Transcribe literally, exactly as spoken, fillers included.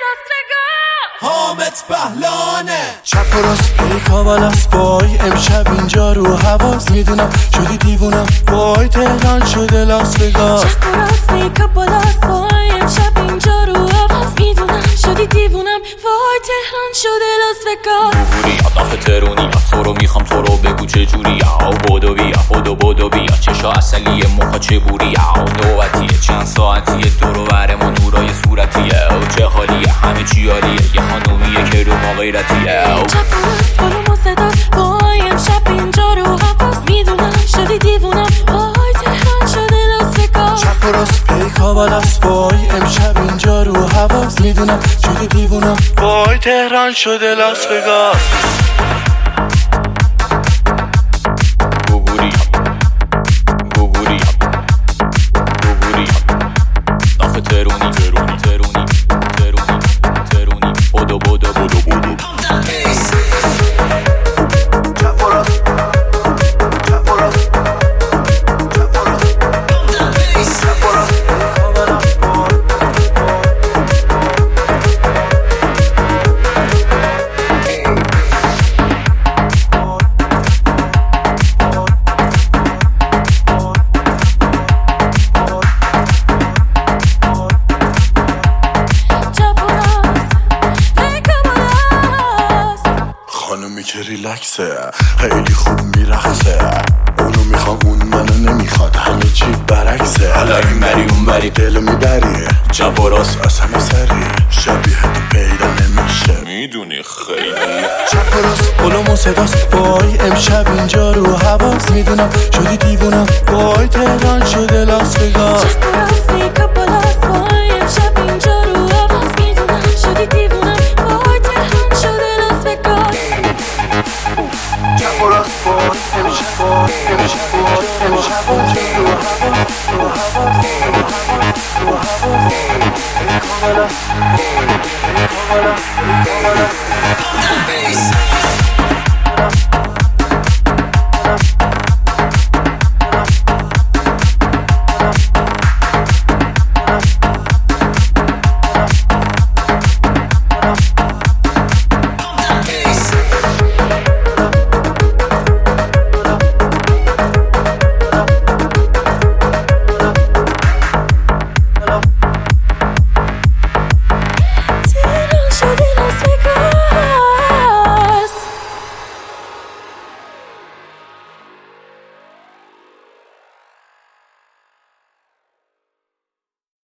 حامد بهلانه چپ و راست پیکا بالاست وای امشب اینجا رو حواس میدونم شدی دیوونم وای تهران شده لاس وگاس چپ و راست پیکا بالاست وای امشب اینجا رو حواس میدونم شدی دیوونم وای تهران شده لاس وگاس بوری آخه ترونی تو رو میخوام تو رو بگو چجوری او بودو بیا خودو بودو بیا چشا اصلیه مخا چه بوری او نوبتیه چند ساعتیه دورو برمون نورای صورتیه او چه حالیه همه چی عالیه یه خانومیه که رو ما غیرتیه چپ و راست بالو صداست وای امشب اینجا رو حواس میدونم شدی دیوونم وای تهران شده لاس وگاس چپ و راست پیکا بالاست وای امشب اینجا رو حواس میدونم شدی دیوونم وای تهران شده لاس وگاس بوری بوری بوری آخه ترونی ترونی ترونی ترونی ترونی بودو بودو بودو بودو خانومی که ریلکسه خیلی خوب میرخصه اونو میخوام اون منو نمیخواد همه چی برعکسه حالا این بری اون بری دلو میبری چپ و راست از همه سری شبیه تو پیدا نمیشه میدونی خیلی چپ و راست قلوم و صداست وای امشب اینجا رو حواس میدونم شدی دیوونم وای تهران شده لاس وگاس چپ و راست پیکا بالاست وای امشب اینجا رو حواس میدونم شدی دیوونم وای تهران شده لاس وگاس چپ و راست وای امشب وای امشب وای امشب وای رو حواس رو حواس رو حواس پیکا بالاست پیکا بالاست پیکا بالاست